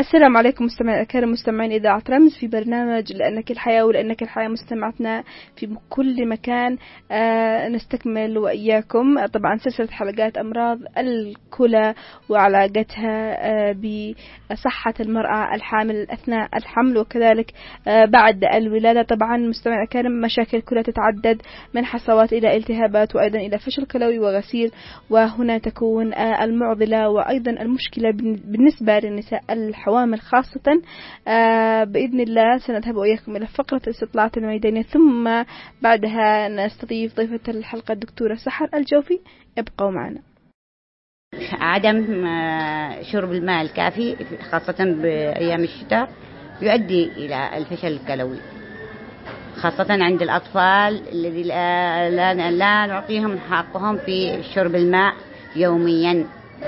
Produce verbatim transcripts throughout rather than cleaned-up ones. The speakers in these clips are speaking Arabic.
السلام عليكم مستمعين الكرام، مستمعين إذاعة رمز في برنامج لأنك الحياة ولأنك الحياة. مستمعتنا في كل مكان، آه نستكمل وإياكم طبعا سلسلة حلقات أمراض الكلى وعلاقتها آه بصحة المرأة الحامل أثناء الحمل وكذلك آه بعد الولادة. طبعا مستمعين الكرام، مشاكل الكلى تتعدد من حصوات إلى التهابات وأيضا إلى فشل كلوي وغسيل، وهنا تكون آه المعضلة وأيضا المشكلة بالنسبة للنساء الحوامل خاصة. آه بإذن الله سنذهب وإياكم إلى فقرة الاستطلاعات الميدانية، ثم بعدها نستضيف ضيفة الحلقة الدكتورة سحر الجوفي. ابقوا معنا. عدم شرب الماء الكافي خاصة بأيام الشتاء يؤدي إلى الفشل الكلوي، خاصة عند الأطفال الذي لا, لا, لا نعطيهم حقهم في شرب الماء يوميا،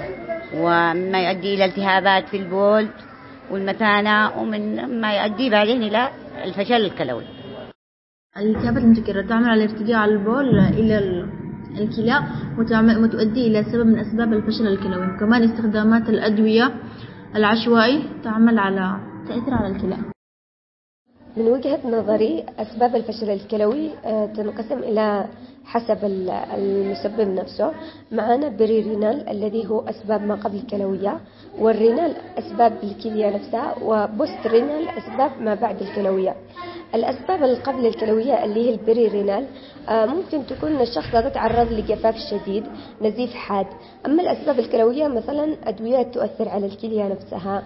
وما يؤدي إلى التهابات في البول والمثانة، ومن ما يؤدي بعدين إلى الفشل الكلوي. الالتهابات المتكررة تعمل على ارتجاع البول إلى الكلى وتؤدي إلى سبب من أسباب الفشل الكلوي. كمان استخدامات الأدوية العشوائي تعمل على تأثير على الكلى. من وجهة نظري أسباب الفشل الكلوي تنقسم إلى حسب المسبب نفسه. معنا بريرينال الذي هو أسباب ما قبل الكلوية، والرينال أسباب الكلية نفسها، وبوست رينال أسباب ما بعد الكلوية. الأسباب قبل الكلوية اللي هي البريرينال ممكن تكون الشخص يتعرض لجفاف شديد، نزيف حاد. أما الأسباب الكلوية مثلا أدوية تؤثر على الكلية نفسها،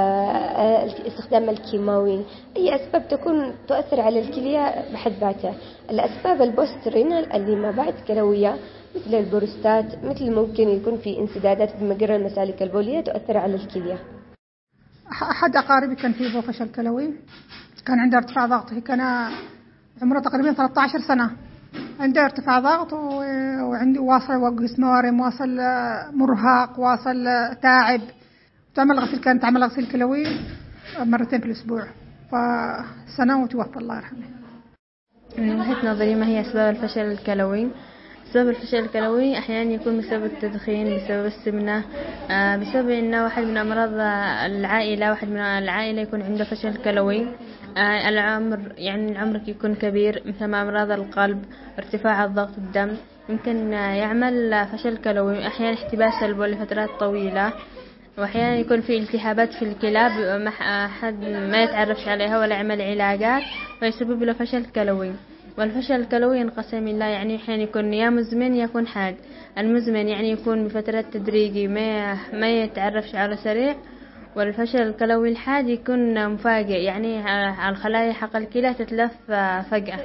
استخدام الكيماوي، أي أسباب تكون تؤثر على الكلية بحد ذاتها. الأسباب البوست رينال اللي ما بعد كلوية مثل البروستات، مثل ممكن يكون في انسدادات بمجرى المسالك البولية تؤثر على الكلية. أحد أقاربي كان فيه فشل كلوي، كان عنده ارتفاع ضغط، كان عمره تقريبا ثلاثة عشر سنة، عنده ارتفاع ضغط وعنده واصل جسمه ورم، واصل مرهق، واصل تعب. تعمل غسيل، كانت تعمل غسيل كلوي مرتين في الأسبوع، فسنة وتوفى الله يرحمه. من وجهة نظري، ما هي أسباب الفشل الكلوي؟ سبب الفشل الكلوي أحيانا يكون بسبب التدخين، بسبب السمنة، بسبب أن واحد من أمراض العائلة واحد من العائلة يكون عنده فشل كلوي. العمر، يعني العمر يكون كبير، مثل أمراض القلب، ارتفاع الضغط الدم، يمكن يعمل فشل كلوي. أحيانا احتباس البول لفترات طويلة، وأحيانا يكون في التهابات في الكلى ما حد ما يتعرفش عليها ولا يعمل علاجات ويسبب له فشل كلوي. والفشل الكلوي ينقسم إلى يعني أحيانا يكون يا مزمن يكون حاد. المزمن يعني يكون بفترات تدريجي ما ما يتعرفش على سريع، والفشل الكلوي الحاد يكون مفاجئ، يعني على الخلايا حق الكلى تتلف فجأة.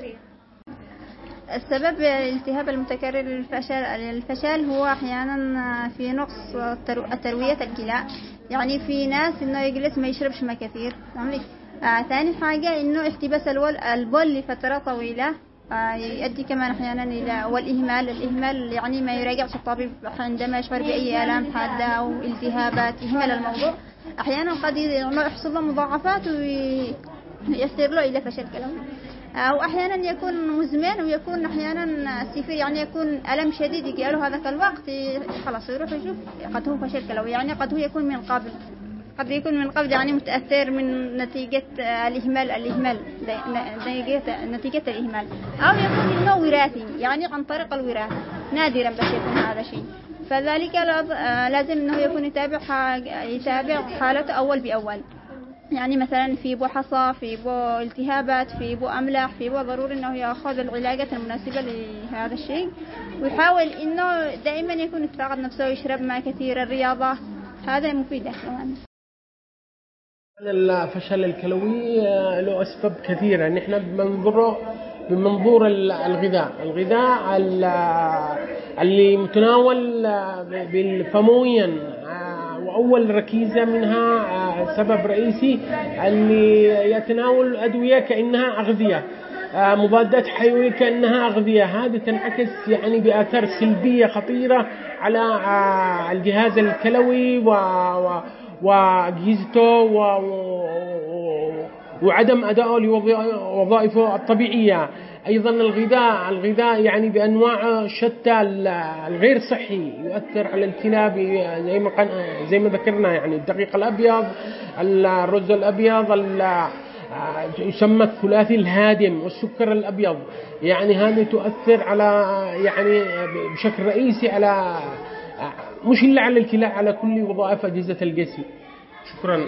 السبب الالتهاب المتكرر للفشل الفشل هو أحيانا في نقص تروية الكلى، يعني في ناس إنه يجلس ما يشربش ما كثير. آه ثاني حاجة إنه احتباس البول لفترة طويلة آه يؤدي كمان أحيانا إلى والإهمال. الإهمال يعني ما يراجعش الطبيب عندما يشعر بأي آلام حادة أو التهابات، يهمل الموضوع. أحيانا قد يحصل له مضاعفات ويصير له إلى فشل كلوي، أو أحيانا يكون مزمن ويكون أحيانا سيفير، يعني يكون ألم شديد يجي له هذاك الوقت خلاص يروح يشوف قد هو فشل كلوي. يعني قد هو يكون من قبل قد يكون من قبل يعني متأثر من نتيجة الإهمال الإهمال نتيجة الإهمال، أو يكون إنه وراثي يعني عن طريق الوراث، نادرا بس يكون هذا الشيء. فذلك لازم إنه يكون يتابع يتابع حالته أول بأول. يعني مثلا في بو حصى، في بو التهابات، في بو أملاح، في بو ضروري إنه يأخذ العلاجات المناسبة لهذا الشيء، ويحاول إنه دائما يكون يتفاعل نفسه ويشرب ماء كثير. الرياضة هذا مفيدة كمان. الفشل الكلوي له أسباب كثيرة، نحن بمنظره بمنظور الغذاء الغذاء اللي متناول بالفمويا، وأول ركيزة منها سبب رئيسي اللي يتناول أدوية كأنها أغذية، مضادات حيوية كأنها أغذية. هذه تنعكس يعني بآثار سلبية خطيرة على الجهاز الكلوي و وأجهزته وعدم أدائه لوظائفه الطبيعية. أيضا الغذاء الغذاء يعني بأنواع شتى الغير صحي يؤثر على الكلى زي ما زي ما ذكرنا، يعني الدقيق الأبيض، الرز الأبيض، يسمى الثلاثي الهادم، والسكر الأبيض، يعني هذه تؤثر على يعني بشكل رئيسي على مش إلا على الكلى، على كل وظائف أجهزة الجسم. شكرا.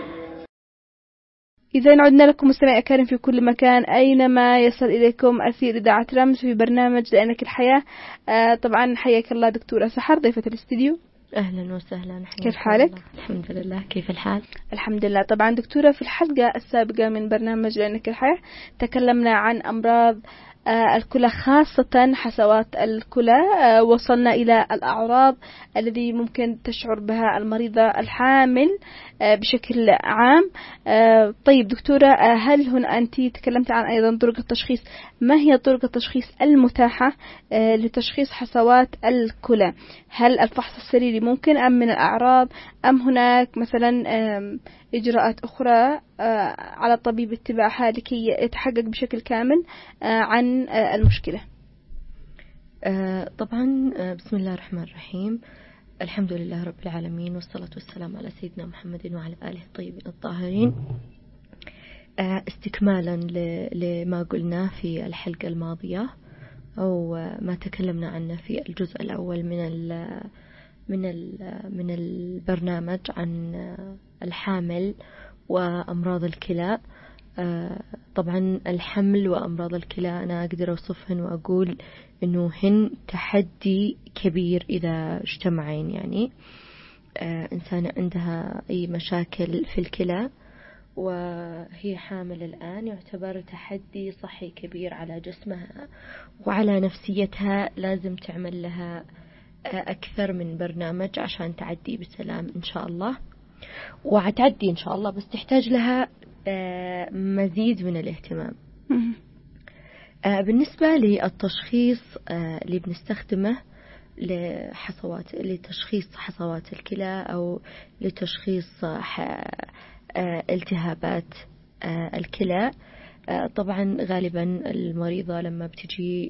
إذا عدنا لكم مستمعي الكرام في كل مكان أينما يصل إليكم أثير إذاعة رمز في برنامج لأنك الحياة. آه طبعا حياك الله دكتورة سحر ضيفة الاستديو. أهلا وسهلا. كيف حالك؟ الحمد لله. كيف الحال؟ الحمد لله. طبعا دكتورة في الحلقة السابقة من برنامج لأنك الحياة تكلمنا عن أمراض آه الكلى، خاصة حصوات الكلى. آه وصلنا إلى الأعراض الذي ممكن تشعر بها المريضة الحامل آه بشكل عام. آه طيب دكتورة، آه هل هنا أنت تكلمت عن أيضا طرق التشخيص؟ ما هي طرق التشخيص المتاحة آه لتشخيص حصوات الكلى؟ هل الفحص السريري ممكن أم من الأعراض، أم هناك مثلا آه إجراءات أخرى آه على الطبيب اتباعها لكي يتحقق بشكل كامل آه عن آه المشكلة؟ آه طبعا آه بسم الله الرحمن الرحيم. الحمد لله رب العالمين، والصلاة والسلام على سيدنا محمد وعلى آله الطيبين الطاهرين. آه استكمالا لما قلنا في الحلقة الماضية أو ما تكلمنا عنه في الجزء الأول من ال من ال من البرنامج عن الحامل وأمراض الكلى. طبعا الحمل وأمراض الكلى أنا أقدر أوصفهن وأقول إنه هن تحدي كبير إذا اجتمعين. يعني إنسانة عندها أي مشاكل في الكلى وهي حامل الآن يعتبر تحدي صحي كبير على جسمها وعلى نفسيتها. لازم تعمل لها أكثر من برنامج عشان تعدي بسلام إن شاء الله، وعتعدي إن شاء الله، بس تحتاج لها مزيد من الاهتمام. بالنسبة للتشخيص اللي بنستخدمه لحصوات لتشخيص حصوات الكلى أو لتشخيص التهابات الكلى، طبعا غالبا المريضة لما بتجي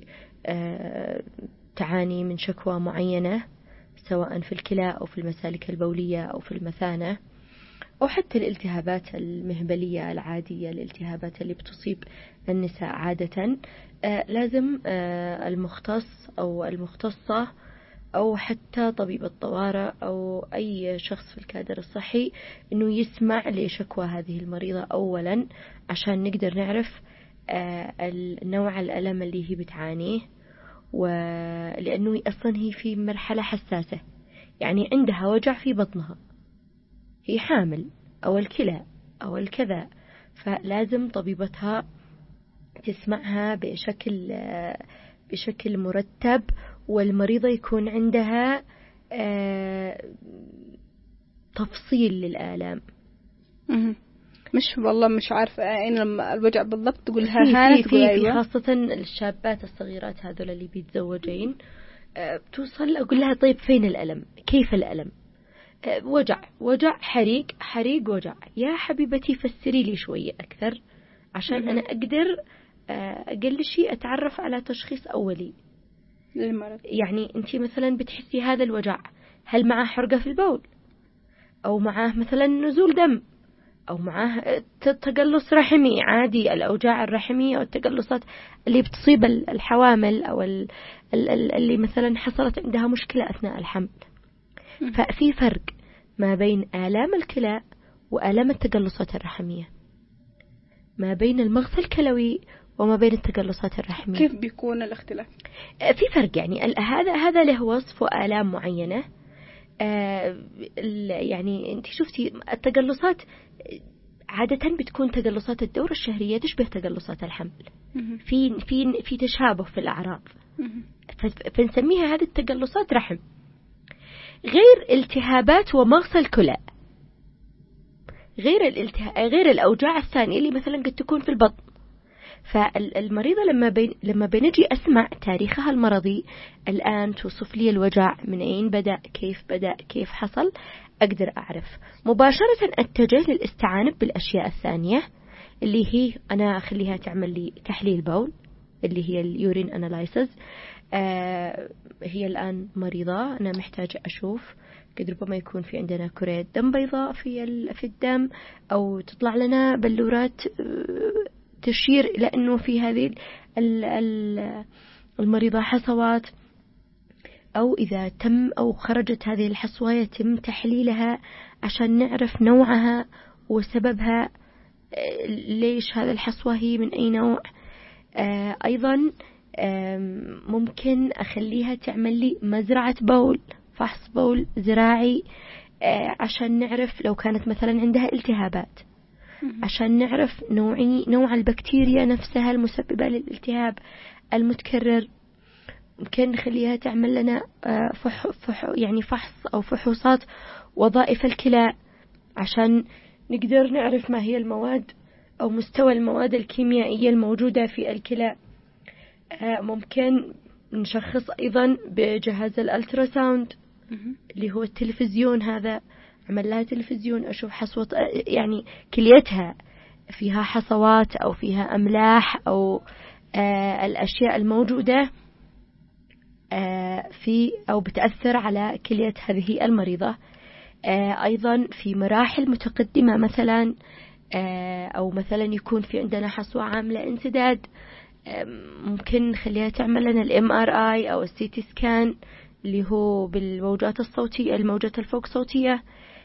تعاني من شكوى معينة سواء في الكلى أو في المسالك البولية أو في المثانة أو حتى الالتهابات المهبلية العادية، الالتهابات اللي بتصيب النساء عادة، لازم المختص أو المختصة أو حتى طبيب الطوارئ أو أي شخص في الكادر الصحي أنه يسمع لشكوى هذه المريضة أولا عشان نقدر نعرف النوع الألم اللي هي بتعانيه، ولأنه أصلا هي في مرحلة حساسة، يعني عندها وجع في بطنها، هي حامل أو الكلى أو الكذا، فلازم طبيبتها تسمعها بشكل بشكل مرتب، والمريضة يكون عندها تفصيل للآلام. مش والله مش عارفة أين الوجع بالضبط، تقول ها ها تقول أيوة. خاصة الشابات الصغيرات هذول اللي بيتزوجين بتوصل أقول لها طيب فين الألم، كيف الألم؟ وجع وجع حريق حريق وجع، يا حبيبتي فسري لي شوية أكثر عشان أنا أقدر أقل شيء أتعرف على تشخيص أولي للمرض. يعني أنت مثلا بتحسي هذا الوجع، هل معاه حرقة في البول، أو معاه مثلا نزول دم، أو معاه تقلص رحمي عادي، الأوجاع الرحمية والتقلصات اللي بتصيب الحوامل أو اللي مثلا حصلت عندها مشكلة أثناء الحمل. ففي فرق ما بين آلام الكلى وآلام التقلصات الرحمية، ما بين المغص الكلوي وما بين التقلصات الرحمية. كيف بيكون الاختلاف؟ في فرق، يعني هذا هذا له وصف وآلام معينة. يعني انت شفتي التقلصات عادة بتكون تقلصات الدورة الشهرية تشبه تقلصات الحمل، في في في تشابه في الأعراض، فنسميها هذه التقلصات رحم. غير التهابات ومغص الكلى، غير الالتها... غير الأوجاع الثانية اللي مثلا قد تكون في البطن. فالمريضة لما بين لما بنجي أسمع تاريخها المرضي الآن، توصف لي الوجع من أين بدأ، كيف بدأ، كيف حصل، أقدر أعرف مباشرة أتجه للاستعانة بالأشياء الثانية اللي هي أنا أخليها تعمل لي تحليل بول اللي هي اليورين أنالايسز. آه هي الآن مريضة، أنا محتاجة أشوف قد ربما يكون في عندنا كريات دم بيضاء في في الدم، أو تطلع لنا بلورات تشير إلى أنه في هذه المريضة حصوات، أو إذا تم أو خرجت هذه الحصوة يتم تحليلها عشان نعرف نوعها وسببها، ليش هذا الحصوة هي من أي نوع. آه أيضا ممكن أخليها تعمل لي مزرعة بول، فحص بول زراعي، آه عشان نعرف لو كانت مثلا عندها التهابات، عشان نعرف نوعي نوع البكتيريا نفسها المسببة للالتهاب المتكرر. ممكن نخليها تعمل لنا فح فح يعني فحص أو فحوصات وظائف الكلى عشان نقدر نعرف ما هي المواد أو مستوى المواد الكيميائية الموجودة في الكلى. ممكن نشخص أيضا بجهاز الألتراساوند اللي هو التلفزيون، هذا عمل لها تلفزيون أشوف حصوة يعني كليتها فيها حصوات أو فيها أملاح أو آه الأشياء الموجودة آه في أو بتأثر على كلية هذه المريضة. آه أيضا في مراحل متقدمة مثلا آه أو مثلا يكون في عندنا حصوة عاملة انسداد، آه ممكن نخليها تعمل لنا الام ار اي أو السي تي سكان اللي هو بالموجات الصوتية الموجات الفوق صوتية،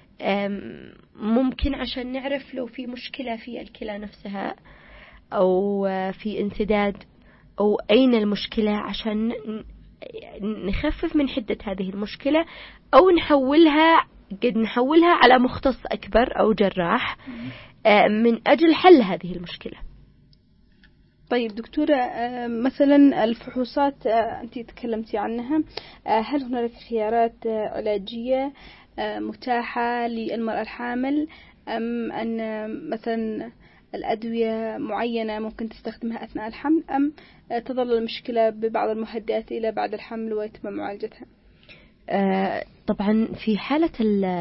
ممكن عشان نعرف لو في مشكلة في الكلى نفسها أو في انسداد أو أين المشكلة، عشان نخفف من حدة هذه المشكلة أو نحولها قد نحولها على مختص أكبر أو جراح من أجل حل هذه المشكلة. طيب دكتورة، مثلا الفحوصات أنت تكلمتي عنها، هل هناك خيارات علاجية متاحة للمرأة الحامل، أم أن مثلا الأدوية معينة ممكن تستخدمها أثناء الحمل، أم تظل المشكلة ببعض المهدئات إلى بعد الحمل ويتم معالجتها؟ آه طبعا في حالة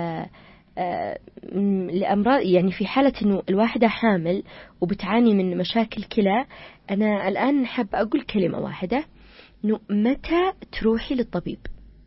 الأمراض، يعني في حالة إنه الواحدة حامل وبتعاني من مشاكل كلى، أنا الآن حاب أقول كلمة واحدة، إنه متى تروحي للطبيب؟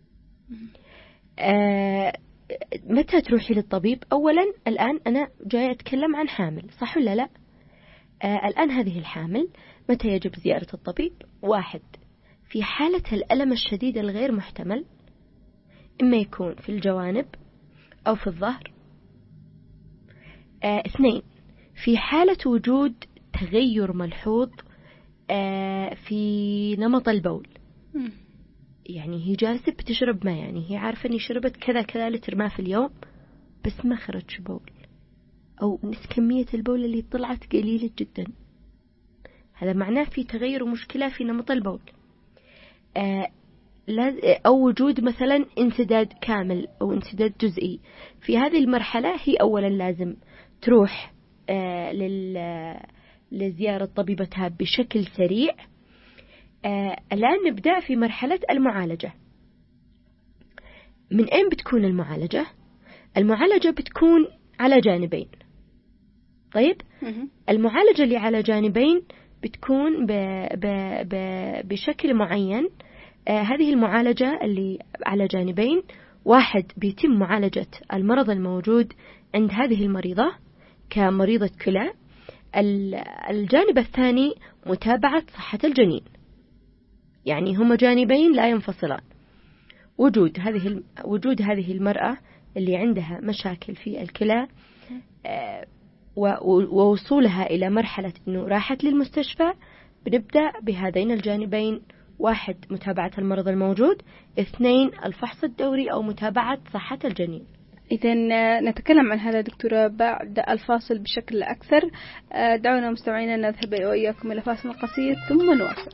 آه متى تروحي للطبيب؟ أولا الآن أنا جاي أتكلم عن حامل، صح ولا لا؟ آه الآن هذه الحامل متى يجب زيارة الطبيب؟ واحد، في حالة الألم الشديد الغير محتمل، إما يكون في الجوانب أو في الظهر. آه اثنين، في حالة وجود تغير ملحوظ آه في نمط البول، يعني هي جالسة بتشرب ماء، يعني هي عارفة أني شربت كذا كذا لتر ماء في اليوم بس ما خرج بول، أو نس كمية البول اللي طلعت قليلة جدا، هذا معناه في تغير ومشكلة في نمط البول. آه أو وجود مثلا انسداد كامل أو انسداد جزئي، في هذه المرحلة هي أولا لازم تروح آه لزيارة طبيبتها بشكل سريع. آه الآن نبدأ في مرحلة المعالجة. من أين بتكون المعالجة؟ المعالجة بتكون على جانبين. طيب المعالجة اللي على جانبين بتكون ب ب ب بشكل معين. آه هذه المعالجة اللي على جانبين، واحد بيتم معالجة المرض الموجود عند هذه المريضة كمريضة كلى، الجانب الثاني متابعة صحة الجنين، يعني هما جانبين لا ينفصلان. وجود هذه وجود هذه المرأة اللي عندها مشاكل في الكلى آه ووصولها إلى مرحلة إنه راحت للمستشفى، بنبدأ بهذين الجانبين، واحد متابعة المرض الموجود، اثنين الفحص الدوري أو متابعة صحة الجنين. إذن نتكلم عن هذا دكتورة بعد الفاصل بشكل أكثر. دعونا مستمعينا نذهب وإياكم إلى فاصل قصير ثم نواصل.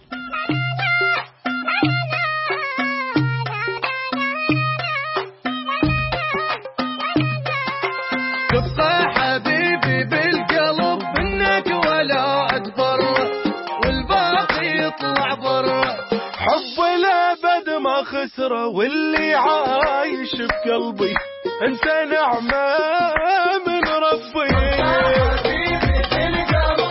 تبقى حبيبي بالقلب منك ولا أكبر، والباقي يطلع بر، حب الأبد ما خسره، واللي عايش بقلبي انسى نعمة من ربي. حبيبي بالقلب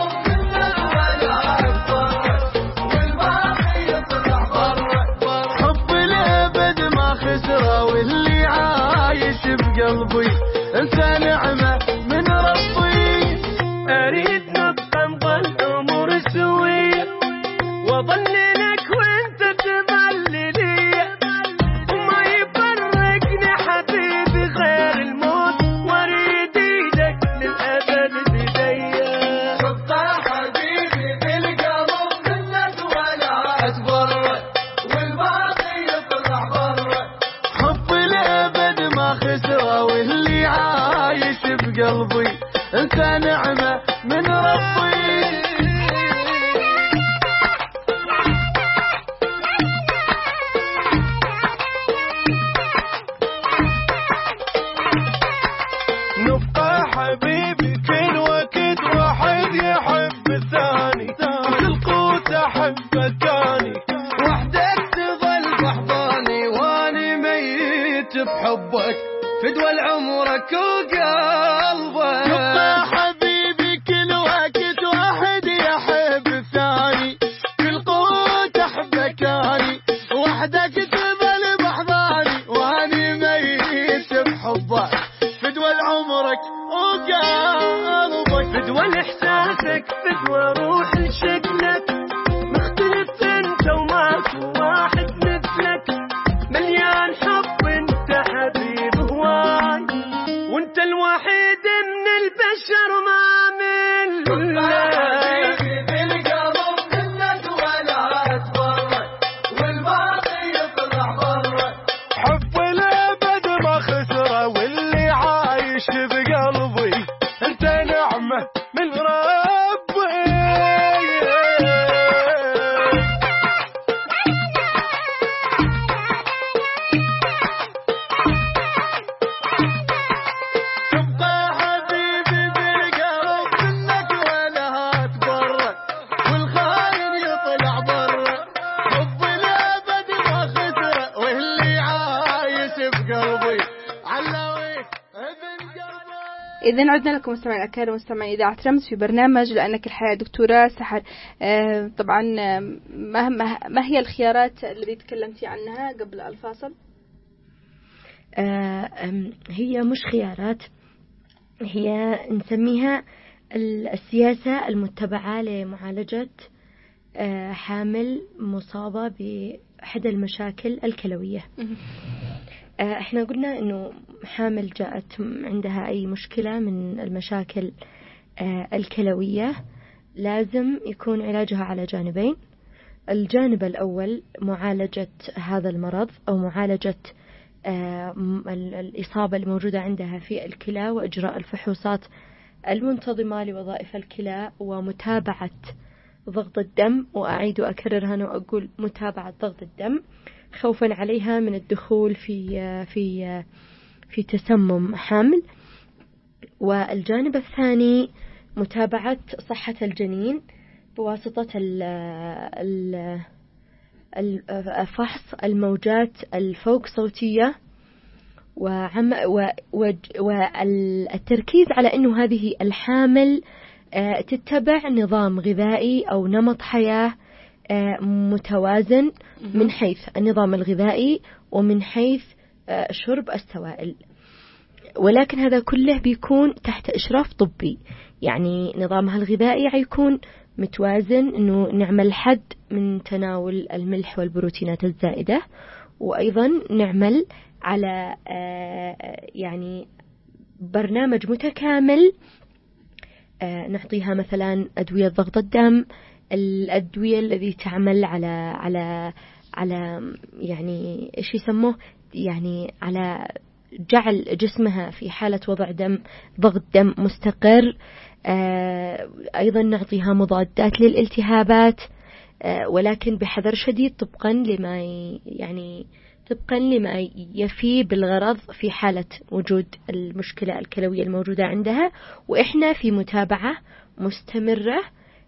بقلبي انت نعمة من ربي. اريد نبقى نظل امور سوية واظل لك وانت تظل لي، وما يفرقني حبيبي غير الموت، واريد ايدك للابد بديا. تبقى حبيبي بالقلب منك ولا اتبرع، والباقي يطلع برا. حب الابد ما خسره واللي عايش بقلبي انت نعمة من ربي. نبقى حبيبي كل وقت واحد يحب الثاني، كل قوت احبك كاني، وحدك تظل بحضاني، واني ميت بحبك فدوى لعمرك وقلبك. نبقى حبيبي كل وقت واحد يحب الثاني، كل قوت احبك كاني، وحدك تظل بحضاني، واني ميت بحبك فدوى لعمرك وقلبك. فدوى لإحساسك فدوى روح لشكلك، مختلف انت وماكو واحد مثلك، مليان حب انت حبيب هواي، وانت الوحيد من البشر ما مثلك. بالقلب منك ولا اتبرع، والباقي يطلع برا. حب الابد ما خسره واللي عايش بقلبي انت نعمة من ربي. تبقى حبيبي بالقلب منك ولا اتبرع، والخاين يطلع برا. حب الابد ما خسره واللي عايش بقلبي علويك ابن قلبي. إذن عدنا لكم مستمعين الأكارم مستمعين إذاعة رمز في برنامج لأنك الحياة. دكتورة سحر، آه طبعا ما, ما, ما هي الخيارات التي تكلمتي عنها قبل الفاصل؟ آه هي مش خيارات، هي نسميها السياسة المتبعة لمعالجة آه حامل مصابة بأحد المشاكل الكلوية. احنا قلنا انه حامل جاءت عندها اي مشكلة من المشاكل الكلوية لازم يكون علاجها على جانبين. الجانب الاول معالجة هذا المرض او معالجة الإصابة الموجودة عندها في الكلى واجراء الفحوصات المنتظمة لوظائف الكلى ومتابعة ضغط الدم، واعيد واكرر هنا واقول متابعة ضغط الدم خوفا عليها من الدخول في في في تسمم حمل. والجانب الثاني متابعة صحة الجنين بواسطة فحص الموجات الفوق صوتية والتركيز على أنه هذه الحامل تتبع نظام غذائي أو نمط حياة متوازن من حيث النظام الغذائي ومن حيث شرب السوائل، ولكن هذا كله بيكون تحت إشراف طبي. يعني نظامها الغذائي يكون متوازن، إنه نعمل حد من تناول الملح والبروتينات الزائدة، وأيضا نعمل على يعني برنامج متكامل نعطيها مثلا أدوية ضغط الدم، الأدوية الذي تعمل على على على يعني إيش يسموه يعني على جعل جسمها في حالة وضع دم ضغط دم مستقر. أيضا نعطيها مضادات للالتهابات، ولكن بحذر شديد طبقا لما يعني طبقا لما يفي بالغرض في حالة وجود المشكلة الكلوية الموجودة عندها، وإحنا في متابعة مستمرة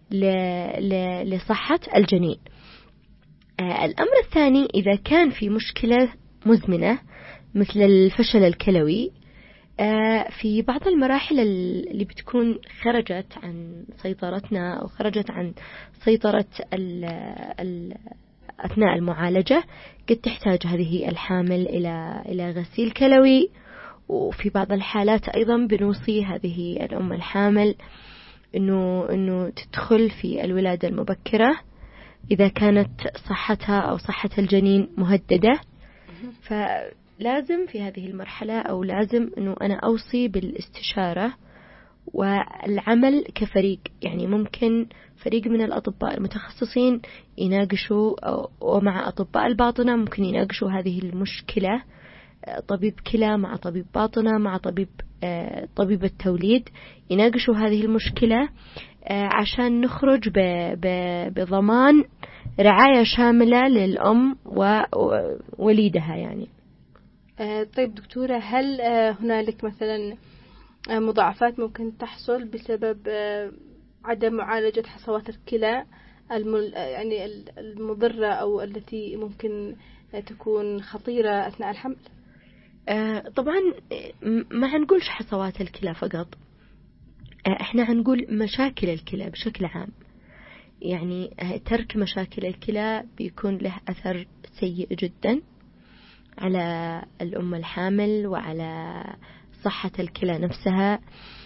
لصحة الجنين. الأمر الثاني، إذا كان في مشكلة مزمنة مثل الفشل الكلوي، في بعض المراحل اللي بتكون خرجت عن سيطرتنا أو خرجت عن سيطرة ال ال أثناء المعالجة، قد تحتاج هذه الحامل إلى إلى غسيل كلوي وفي بعض الحالات أيضا بنوصي هذه الأم الحامل إنه إنه تدخل في الولادة المبكرة إذا كانت صحتها أو صحة الجنين مهددة. فلازم في هذه المرحلة أو لازم إنه أنا أوصي بالاستشارة والعمل كفريق. يعني ممكن فريق من الأطباء المتخصصين يناقشوا، ومع أطباء الباطنة ممكن يناقشوا هذه المشكلة، طبيب كلى مع طبيب باطنة مع طبيب طبيب التوليد، يناقشوا هذه المشكلة عشان نخرج بضمان رعاية شاملة للأم ووليدها. يعني طيب دكتورة، هل هنالك مثلا مضاعفات ممكن تحصل بسبب عدم معالجة حصوات الكلى يعني المضرة أو التي ممكن تكون خطيرة أثناء الحمل؟ طبعا ما هنقولش حصوات الكلى فقط، احنا هنقول مشاكل الكلى بشكل عام. يعني ترك مشاكل الكلى بيكون له أثر سيء جدا على الأم الحامل وعلى صحة الكلى نفسها.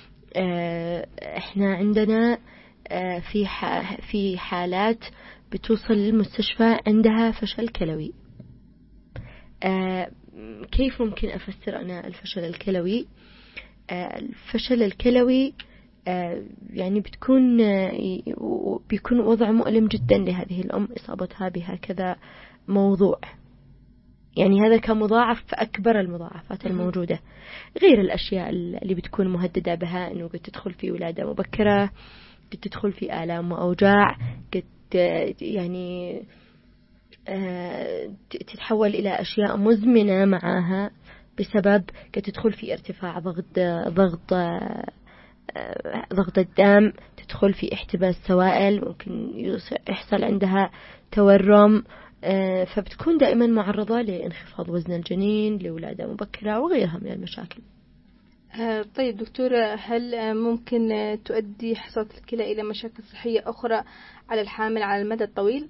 احنا عندنا في في حالات بتوصل للمستشفى عندها فشل كلوي. كيف ممكن أفسر أنا الفشل الكلوي؟ الفشل الكلوي يعني بتكون بيكون وضع مؤلم جدا لهذه الأم إصابتها بهكذا موضوع. يعني هذا كمضاعف أكبر المضاعفات الموجودة، غير الأشياء اللي بتكون مهددة بها، إنه قد تدخل في ولادة مبكرة، قد تدخل في آلام وأوجاع، قد يعني تتحول إلى أشياء مزمنة معها بسبب قد تدخل في ارتفاع ضغط ضغط ضغط الدم، تدخل في احتباس سوائل، ممكن يحصل عندها تورم، فبتكون دائما معرضة لانخفاض وزن الجنين، لولادة مبكرة وغيرها من المشاكل. طيب دكتورة، هل ممكن تؤدي حصوات الكلى إلى مشاكل صحية أخرى على الحامل على المدى الطويل؟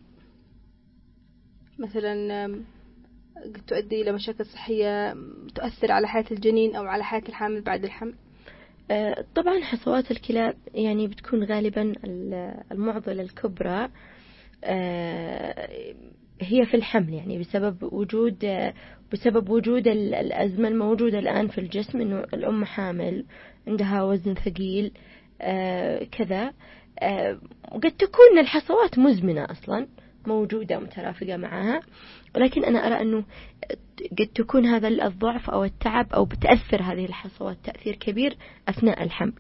مثلا قد تؤدي إلى مشاكل صحية تؤثر على حياة الجنين أو على حياة الحامل بعد الحمل؟ طبعا حصوات الكلى يعني بتكون غالبا المعضلة الكبرى هي في الحمل، يعني بسبب وجود بسبب وجود الأزمة الموجودة الآن في الجسم، إنه الأم حامل عندها وزن ثقيل كذا. وقد تكون الحصوات مزمنة أصلا موجودة مترافقة معها، ولكن أنا أرى أنه قد تكون هذا الضعف أو التعب أو بتأثر هذه الحصوات تأثير كبير أثناء الحمل.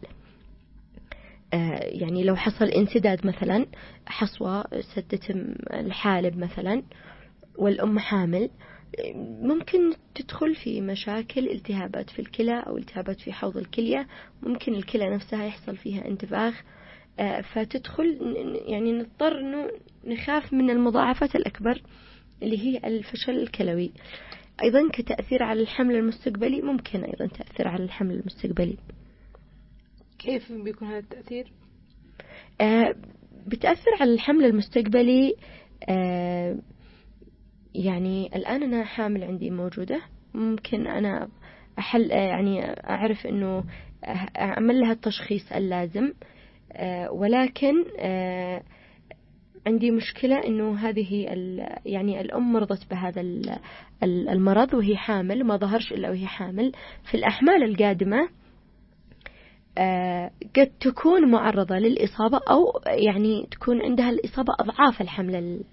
يعني لو حصل انسداد مثلا، حصوة سدت الحالب مثلا والأم حامل، ممكن تدخل في مشاكل التهابات في الكلى أو التهابات في حوض الكلية، ممكن الكلى نفسها يحصل فيها انتفاخ، فتدخل يعني نضطر إنه نخاف من المضاعفات الأكبر اللي هي الفشل الكلوي. أيضا كتأثير على الحمل المستقبلي، ممكن أيضا تأثير على الحمل المستقبلي. كيف بيكون هذا التأثير؟ آه بتأثر على الحمل المستقبلي. آه يعني الآن أنا حامل عندي موجودة، ممكن أنا أحل يعني أعرف إنه أعمل لها التشخيص اللازم، آه ولكن آه عندي مشكلة إنه هذه يعني الأم مرضت بهذا المرض وهي حامل، ما ظهرش إلا وهي حامل. في الأحمال القادمة آه قد تكون معرضة للإصابة، أو يعني تكون عندها الإصابة أضعاف الحمل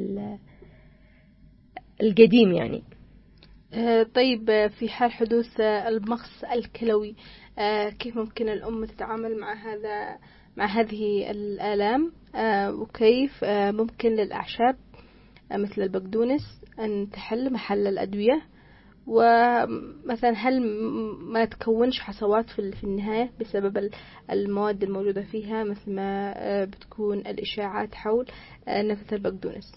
القديم يعني. آه طيب، في حال حدوث المغص الكلوي، آه كيف ممكن الأم تتعامل مع هذا مع هذه الآلام؟ آه وكيف آه ممكن للأعشاب آه مثل البقدونس أن تحل محل الأدوية؟ ومثلا هل ما تكونش حصوات في النهاية بسبب المواد الموجودة فيها، مثل ما بتكون الإشاعات حول نفث البقدونس؟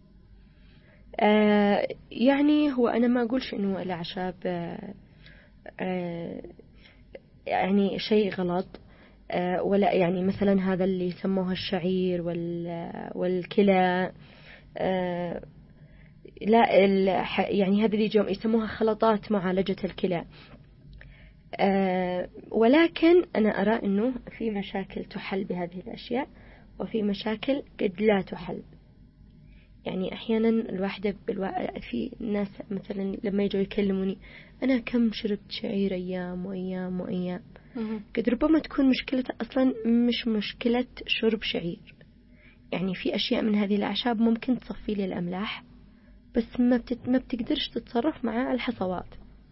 آه يعني هو أنا ما أقولش إنه الأعشاب آه آه يعني شيء غلط، آه ولا يعني مثلا هذا اللي يسموها الشعير والكلى، آه لا يعني هذه اللي يسموها خلطات معالجة الكلى. آه ولكن أنا أرى أنه في مشاكل تحل بهذه الأشياء وفي مشاكل قد لا تحل. يعني أحيانا الواحدة بالوا... في ناس مثلا لما يجوا يكلموني أنا كم شربت شعير أيام وأيام وأيام، قد ربما تكون مشكلة أصلا مش مشكلة شرب شعير. يعني في أشياء من هذه الأعشاب ممكن تصفي لي الأملاح بس ما, بتت... ما بتقدرش تتصرف مع الحصوات.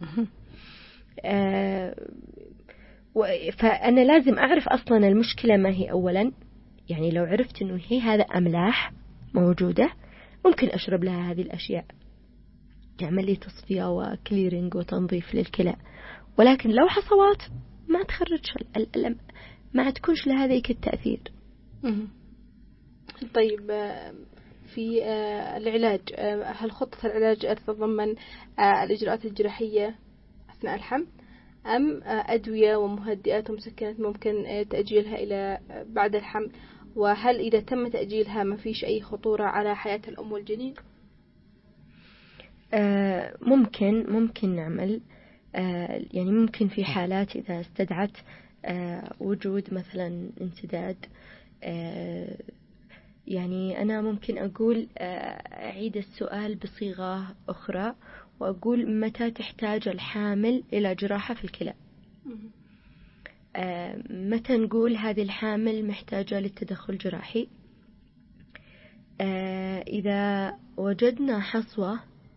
آه و... فأنا لازم أعرف أصلا المشكلة ما هي أولا. يعني لو عرفت أنه هي هذا أملاح موجودة ممكن أشرب لها هذه الأشياء تعمل لي تصفية وكليرينج وتنظيف للكلى. ولكن لو حصوات ما تخرجش الألم، ما تكونش لها ذيك التأثير. طيب في العلاج، هل خطة العلاج تتضمن الإجراءات الجراحية أثناء الحمل أم أدوية ومهدئات ومسكنات ممكن تأجيلها إلى بعد الحمل؟ وهل إذا تم تأجيلها ما فيش أي خطورة على حياة الأم والجنين؟ آه ممكن ممكن نعمل آه يعني ممكن في حالات إذا استدعت آه وجود مثلا انسداد، آه يعني أنا ممكن أقول آه أعيد السؤال بصيغة أخرى وأقول متى تحتاج الحامل إلى جراحة في الكلى. آه متى نقول هذه الحامل محتاجة للتدخل الجراحي؟ آه إذا وجدنا حصوة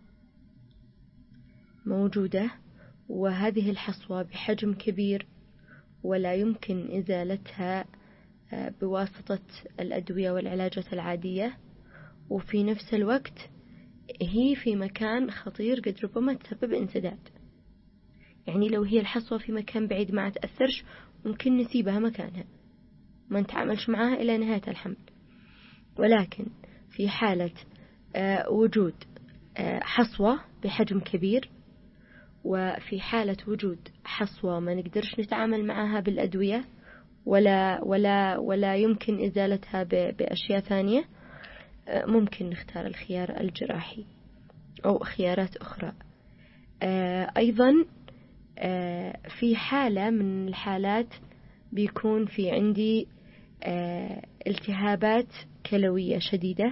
موجودة وهذه الحصوة بحجم كبير ولا يمكن إزالتها آه بواسطة الأدوية والعلاجات العادية، وفي نفس الوقت هي في مكان خطير قد ربما تسبب انسداد. يعني لو هي الحصوة في مكان بعيد ما تأثرش ممكن نسيبها مكانها ما نتعاملش معها إلى نهاية الحمل. ولكن في حالة آه وجود آه حصوة بحجم كبير وفي حالة وجود حصوة ما نقدرش نتعامل معها بالأدوية ولا ولا ولا يمكن إزالتها بأشياء ثانية، آه ممكن نختار الخيار الجراحي أو خيارات أخرى. آه أيضا آه في حالة من الحالات بيكون في عندي آه التهابات كلوية شديدة،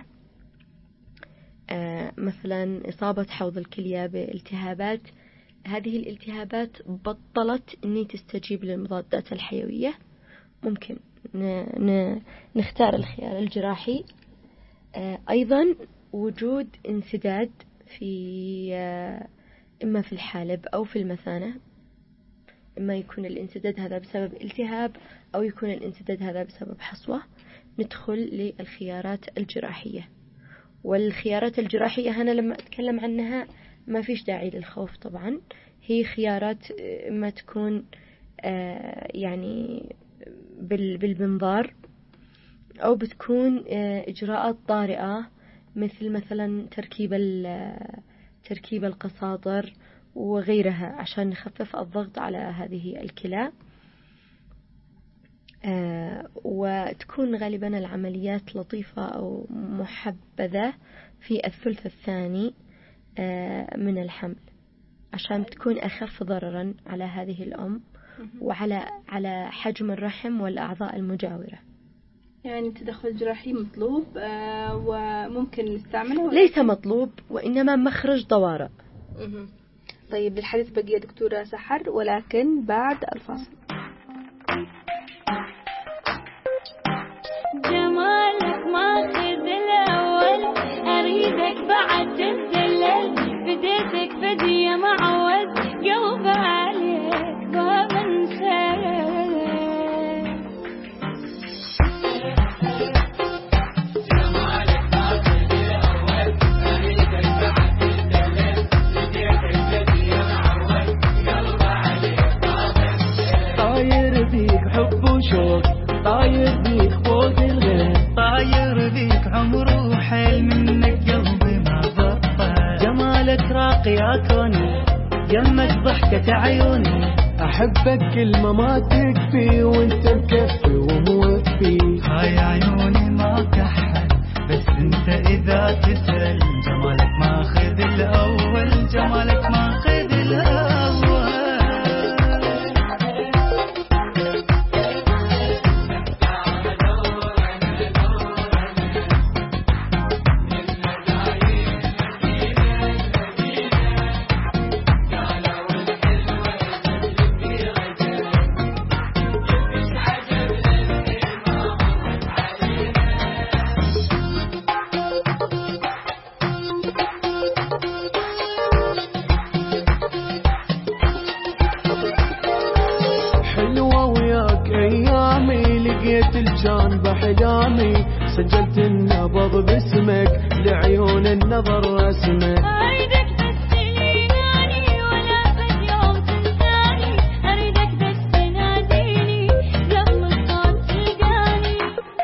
آه مثلا إصابة حوض الكلية بالتهابات. هذه الالتهابات بطلت أني تستجيب للمضادات الحيوية، ممكن نختار الخيار الجراحي. آه أيضا وجود انسداد في آه إما في الحالب أو في المثانة، إما يكون الانسداد هذا بسبب التهاب أو يكون الانسداد هذا بسبب حصوة، ندخل للخيارات الجراحية. والخيارات الجراحية هنا لما أتكلم عنها ما فيش داعي للخوف طبعا، هي خيارات إما تكون آه يعني بالبنظار أو بتكون آه إجراءات طارئة مثل مثلا تركيب تركيب القصاطر وغيرها عشان نخفف الضغط على هذه الكلى. آه وتكون غالبا العمليات لطيفة أو محبذة في الثلث الثاني آه من الحمل عشان تكون أخف ضررا على هذه الأم وعلى على حجم الرحم والأعضاء المجاورة. يعني التدخل الجراحي مطلوب آه وممكن نستعمله؟ ليس مطلوب وإنما مخرج طوارئ. طيب للحديث بقية دكتورة سحر ولكن بعد الفاصل. جمالك ماخذ الأول أريدك بعد تدلل بديتك فدية معود قلب عليك ما بنساك. طاير بيك فوق الغير، طاير بيك عمر وحيل منك قلبي ما بطل. جمالك راقي يا كوني جمك ضحكة عيوني، أحبك كل ما ما تكفي وانت مكفي وموفي. هاي عيوني ما كحل بس انت إذا تسأل، جمالك ماخذ الأول جمالك ماخذ الأول. مقامي، سجلت النبض باسمك لعيون النظر رسمك. أريدك بس تناديني ولا بد يوم تنساني، أريدك بس تناديني قبل الصوت تلقاني.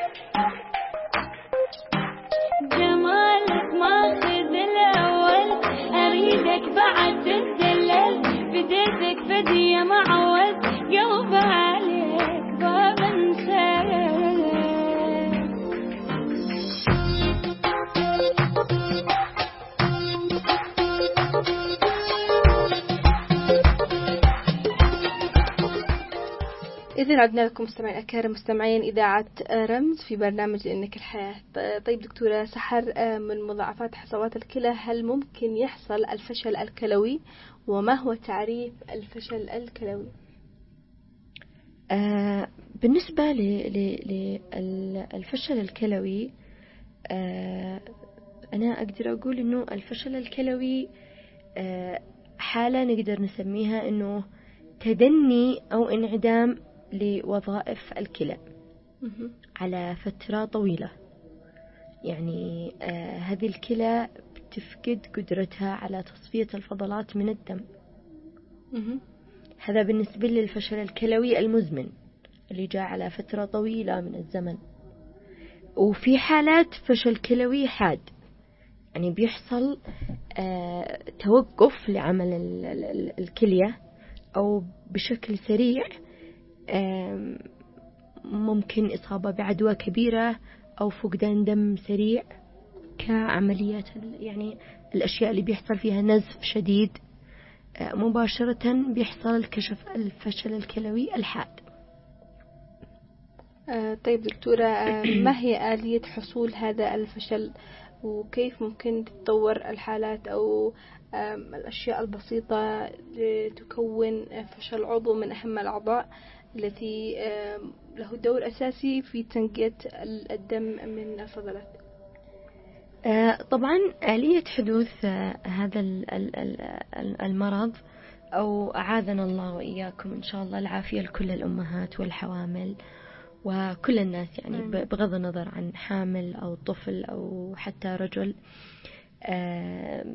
جمالك ماخذ الأول، أريدك بعد تدلل، بديتك فدية معود قلب عليك باب انسان. إذن عدنا لكم مستمعين أكارم مستمعين إذاعة رمز في برنامج لأنك الحياة. طيب دكتورة سحر، من مضاعفات حصوات الكلى هل ممكن يحصل الفشل الكلوي؟ وما هو تعريف الفشل الكلوي؟ آه بالنسبة للفشل الكلوي، آه أنا أقدر أقول إنه الفشل الكلوي آه حالة نقدر نسميها إنه تدني أو انعدام لوظائف الكلى على فترة طويلة. يعني آه هذه الكلى بتفقد قدرتها على تصفية الفضلات من الدم. هذا بالنسبة للفشل الكلوي المزمن اللي جاء على فترة طويلة من الزمن. وفي حالات فشل كلوي حاد، يعني بيحصل آه توقف لعمل الكلية أو بشكل سريع، آه ممكن إصابة بعدوى كبيرة أو فقدان دم سريع كعمليات، يعني الأشياء اللي بيحصل فيها نزف شديد مباشرة بيحصل الكشف الفشل الكلوي الحاد. آه طيب دكتورة، آه ما هي آلية حصول هذا الفشل، وكيف ممكن تتطور الحالات أو آه الأشياء البسيطة لتكون فشل عضو من أهم الأعضاء التي آه له دور أساسي في تنقية الدم من الفضلات؟ آه طبعا آلية حدوث آه هذا المرض، أو أعاذنا الله وإياكم إن شاء الله العافية لكل الأمهات والحوامل وكل الناس، يعني بغض النظر عن حامل أو طفل أو حتى رجل، آه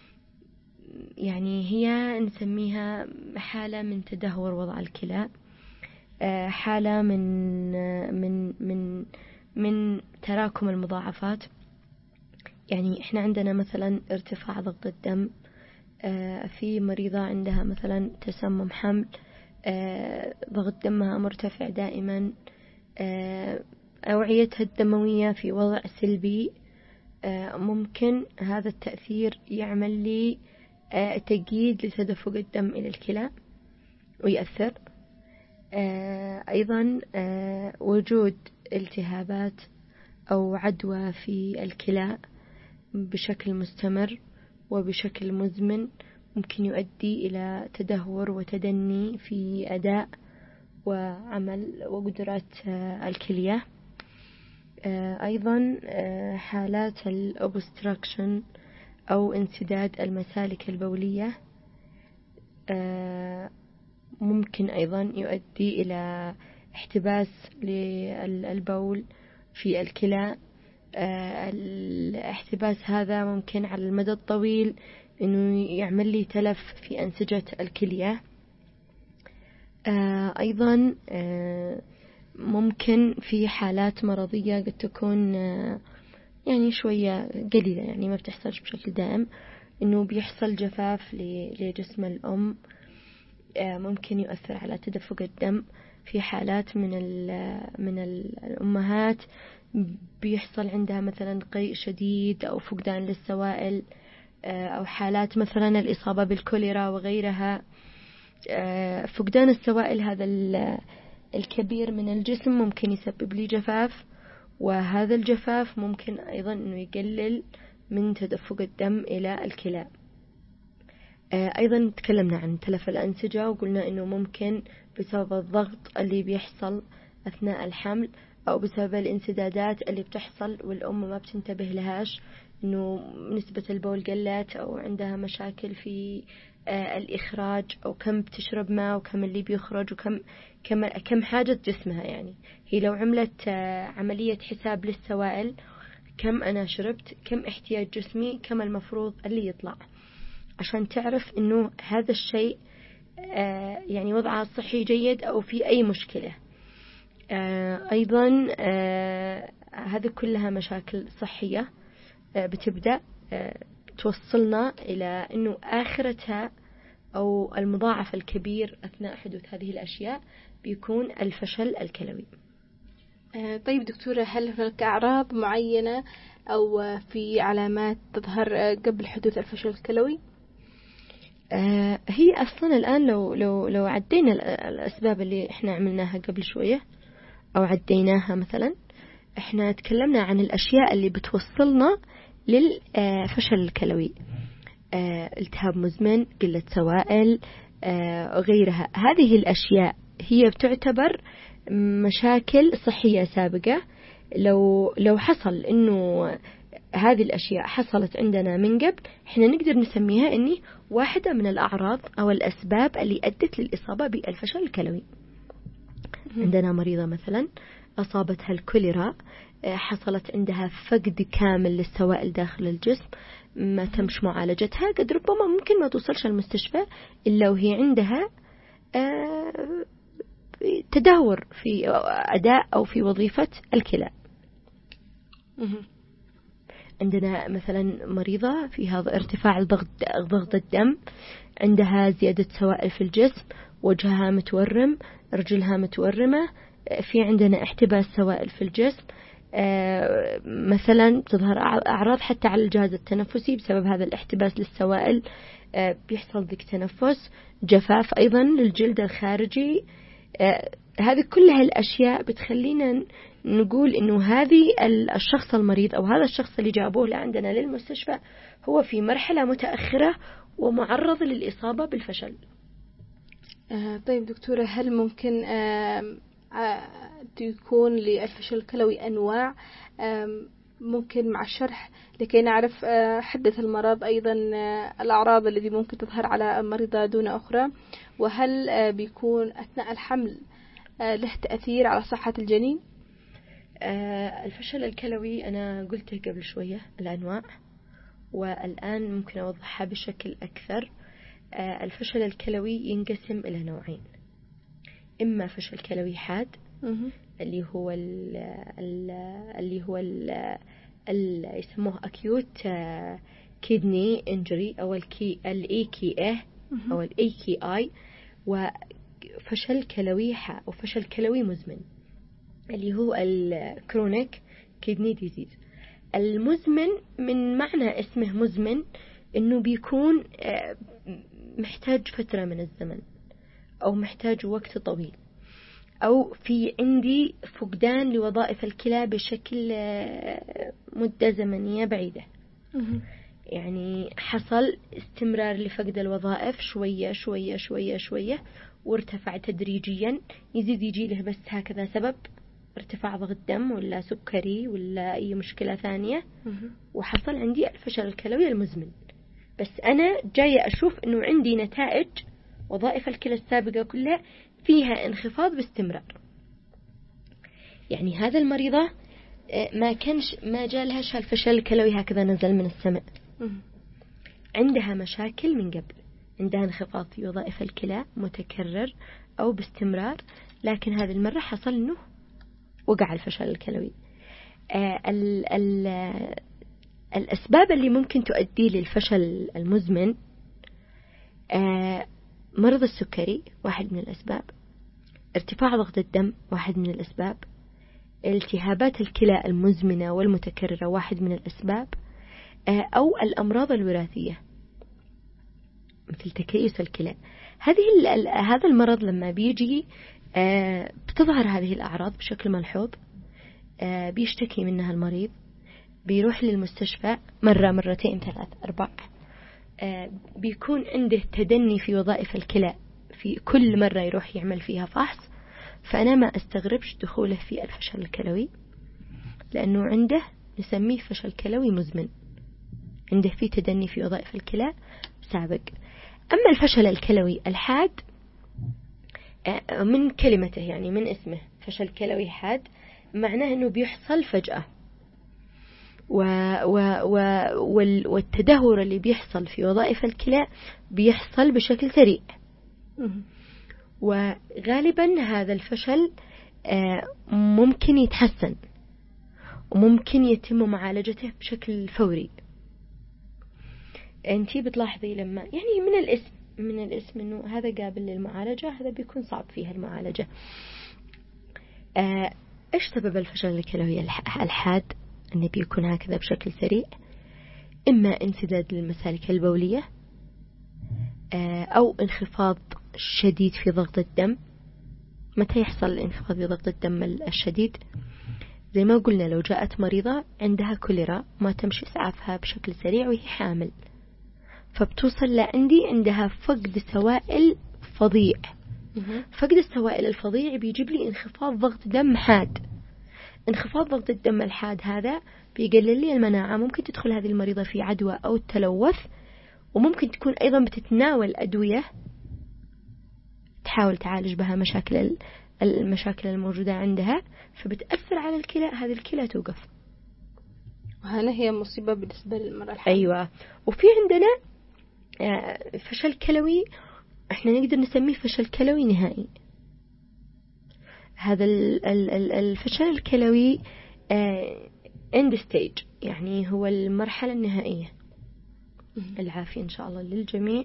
يعني هي نسميها حالة من تدهور وضع الكلى، آه حالة من من من من تراكم المضاعفات. يعني إحنا عندنا مثلا ارتفاع ضغط الدم، آه في مريضة عندها مثلا تسمم حمل، آه ضغط دمها مرتفع دائما، آه أوعيتها الدموية في وضع سلبي، آه ممكن هذا التأثير يعمل لي آه تقييد لتدفق الدم إلى الكلى ويأثر. آه أيضا آه وجود التهابات أو عدوى في الكلى بشكل مستمر وبشكل مزمن ممكن يؤدي إلى تدهور وتدني في أداء وعمل وقدرات الكلية. أيضا حالات الأوبستراكشن أو انسداد المسالك البولية ممكن أيضا يؤدي إلى احتباس للبول في الكلى. الاحتباس هذا ممكن على المدى الطويل إنه يعمل لي تلف في أنسجة الكلية. أيضا ممكن في حالات مرضية قد تكون يعني شوية قليلة، يعني ما بتحصلش بشكل دائم، إنه بيحصل جفاف لجسم الأم، ممكن يؤثر على تدفق الدم. في حالات من من الأمهات بيحصل عندها مثلا قيء شديد أو فقدان للسوائل، أو حالات مثلا الإصابة بالكوليرا وغيرها. فقدان السوائل هذا الكبير من الجسم ممكن يسبب لي جفاف، وهذا الجفاف ممكن أيضا أنه يقلل من تدفق الدم إلى الكلى. أيضا تكلمنا عن تلف الأنسجة وقلنا أنه ممكن بسبب الضغط اللي بيحصل أثناء الحمل أو بسبب الانسدادات اللي بتحصل والأم ما بتنتبه لهاش، إنه نسبة البول قلت أو عندها مشاكل في آه الإخراج، أو كم بتشرب ماء وكم اللي بيخرج وكم كم كم حاجة جسمها. يعني هي لو عملت آه عملية حساب للسوائل، كم أنا شربت، كم احتياج جسمي، كم المفروض اللي يطلع، عشان تعرف إنه هذا الشيء آه يعني وضعها الصحي جيد أو في أي مشكلة. آه أيضا آه هذه كلها مشاكل صحية آه بتبدأ آه توصلنا إلى أنه آخرتها أو المضاعف الكبير أثناء حدوث هذه الأشياء بيكون الفشل الكلوي. آه طيب دكتورة، هل هناك أعراض معينة أو في علامات تظهر قبل حدوث الفشل الكلوي؟ آه هي أصلا الآن لو لو لو عدينا الأسباب اللي إحنا عملناها قبل شوية أو عديناها، مثلا إحنا تكلمنا عن الأشياء اللي بتوصلنا للفشل الكلوي، آه التهاب مزمن، قلة سوائل، آه غيرها. هذه الأشياء هي بتعتبر مشاكل صحية سابقة. لو لو حصل إنه هذه الأشياء حصلت عندنا من قبل، إحنا نقدر نسميها إني واحدة من الأعراض أو الأسباب اللي أدت للإصابة بالفشل الكلوي. عندنا مريضة مثلا أصابتها الكوليرا، حصلت عندها فقد كامل للسوائل داخل الجسم، ما تمش معالجتها، قد ربما ممكن ما توصلش المستشفى إلا وهي عندها تدهور في أداء أو في وظيفة الكلى. عندنا مثلا مريضة في هذا ارتفاع الضغط ضغط الدم، عندها زيادة سوائل في الجسم، وجهها متورم، رجلها متورمة، في عندنا احتباس سوائل في الجسم، مثلا تظهر أعراض حتى على الجهاز التنفسي بسبب هذا الاحتباس للسوائل، بيحصل ضيق تنفس، جفاف أيضا للجلد الخارجي. هذه كلها الأشياء بتخلينا نقول إنه هذه الشخص المريض أو هذا الشخص اللي جابوه لعندنا للمستشفى هو في مرحلة متأخرة ومعرض للإصابة بالفشل. آه طيب دكتورة، هل ممكن آه آه تكون للفشل الكلوي أنواع؟ آه ممكن مع الشرح لكي نعرف آه حدة المرض، أيضا آه الأعراض التي ممكن تظهر على المريضة دون أخرى، وهل آه بيكون أثناء الحمل آه له تأثير على صحة الجنين؟ آه الفشل الكلوي أنا قلته قبل شوية الأنواع، والآن ممكن أوضحها بشكل أكثر. آه الفشل الكلوي ينقسم إلى نوعين، إما فشل كلوي حاد اللي هو ال ال اللي هو ال ال يسموه acute kidney injury أو الكي الإي كي إيه أو الإي كي آي، وفشل كلوي حاد وفشل كلوي مزمن اللي هو الكرونيك كيدني ديزيز. المزمن من معنى اسمه مزمن إنه بيكون محتاج فترة من الزمن أو محتاج وقت طويل، أو في عندي فقدان لوظائف الكلى بشكل مدة زمنية بعيدة. يعني حصل استمرار لفقد الوظائف شوية شوية شوية شوية وارتفع تدريجيا، يزيد يجي له بس هكذا سبب ارتفاع ضغط دم ولا سكري ولا أي مشكلة ثانية، وحصل عندي الفشل الكلوي المزمن. بس أنا جاية أشوف أنه عندي نتائج وظائف الكلى السابقة كلها فيها انخفاض باستمرار. يعني هذا المريضة ما كانش ما جالهاش الفشل الكلوي هكذا نزل من السماء، عندها مشاكل من قبل، عندها انخفاض في وظائف الكلى متكرر أو باستمرار، لكن هذه المرة حصل أنه وقع الفشل الكلوي. آه ال ال الأسباب اللي ممكن تؤدي للفشل المزمن، آه مرض السكري واحد من الأسباب، ارتفاع ضغط الدم واحد من الأسباب، التهابات الكلى المزمنة والمتكررة واحد من الأسباب، آه أو الأمراض الوراثية مثل تكيس الكلى. هذه هذا المرض لما بيجي آه بتظهر هذه الأعراض بشكل ملحوظ، آه بيشتكي منها المريض، بيروح للمستشفى مرة مرتين ثلاث أربع، آه بيكون عنده تدني في وظائف الكلى في كل مرة يروح يعمل فيها فحص، فأنا ما أستغربش دخوله في الفشل الكلوي، لأنه عنده نسميه فشل كلوي مزمن، عنده فيه تدني في وظائف الكلى سابق. أما الفشل الكلوي الحاد من كلمته، يعني من اسمه فشل كلوي حاد، معناه أنه بيحصل فجأة، و و و والتدهور اللي بيحصل في وظائف الكلى بيحصل بشكل سريع. وغالبا هذا الفشل ممكن يتحسن وممكن يتم معالجته بشكل فوري. أنتي بتلاحظي لما يعني من الاسم من الاسم إنه هذا قابل للمعالجة، هذا بيكون صعب فيها المعالجة. إيش سبب الفشل الكلوي الحاد؟ أنه بيكون هكذا بشكل سريع، إما انسداد للمسالك البولية أو انخفاض شديد في ضغط الدم. متى يحصل الانخفاض في ضغط الدم الشديد؟ زي ما قلنا لو جاءت مريضة عندها كوليرا ما تمشي إسعافها بشكل سريع وهي حامل، فبتوصل لعندي عندها فقد سوائل فظيع. فقد السوائل الفظيع بيجيب لي انخفاض ضغط دم حاد. انخفاض ضغط الدم الحاد هذا بيقلل لي المناعة، ممكن تدخل هذه المريضة في عدوى أو تلوث، وممكن تكون أيضا بتتناول أدوية تحاول تعالج بها مشاكل المشاكل الموجودة عندها، فبتأثر على الكلى، هذه الكلى توقف. وهنا هي مصيبة بالنسبة للمرأة الحامل. أيوة. وفي عندنا فشل كلوي احنا نقدر نسميه فشل كلوي نهائي. هذا الفشل الكلوي end stage، يعني هو المرحلة النهائية. العافية إن شاء الله للجميع.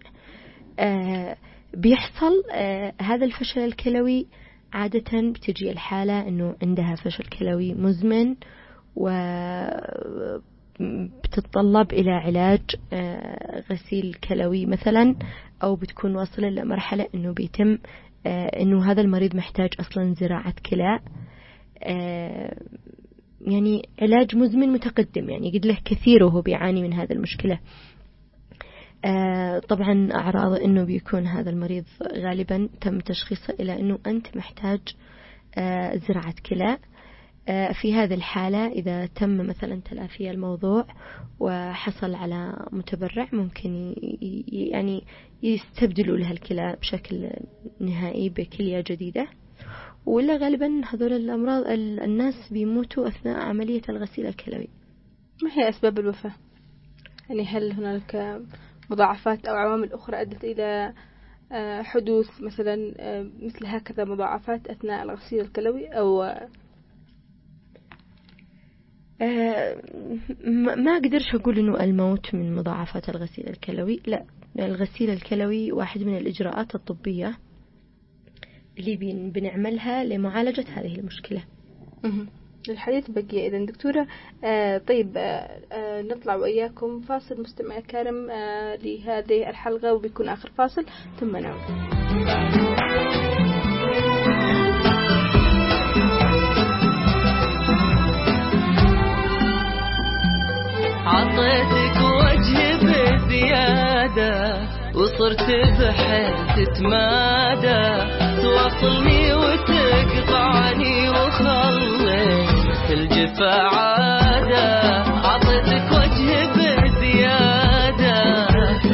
بيحصل هذا الفشل الكلوي عادة بتجي الحالة أنه عندها فشل كلوي مزمن وبتتطلب إلى علاج غسيل كلوي مثلا، أو بتكون واصلة لمرحلة أنه بيتم أنه هذا المريض محتاج أصلا زراعة كلى، يعني علاج مزمن متقدم، يعني قد له كثير وهو بيعاني من هذا المشكلة. طبعا أعراض أنه بيكون هذا المريض غالبا تم تشخيصه إلى أنه أنت محتاج زراعة كلى. في هذه الحالة إذا تم مثلا تلافي الموضوع وحصل على متبرع، ممكن يعني يستبدلوا لها الكلى بشكل نهائي بكلية جديدة، ولا غالبا هذول الأمراض الناس بيموتوا أثناء عملية الغسيل الكلوي. ما هي أسباب الوفاة؟ يعني هل هناك مضاعفات أو عوامل أخرى أدت إلى حدوث مثلا مثل هكذا مضاعفات أثناء الغسيل الكلوي؟ أو ما أقدرش أقول إنه الموت من مضاعفات الغسيل الكلوي، لا. الغسيل الكلوي واحد من الإجراءات الطبية اللي بنعملها لمعالجة هذه المشكلة. الحديث بقي إذن دكتورة. آه طيب آه آه نطلع وإياكم فاصل مستمع كرم آه لهذه الحلقة، وبيكون آخر فاصل ثم نعود. عطيتك وجه بزيادة وصرت بحيل تتمادى، تواصلني وتقطعني وخليت الجفا عادة. عطيتك وجه بزيادة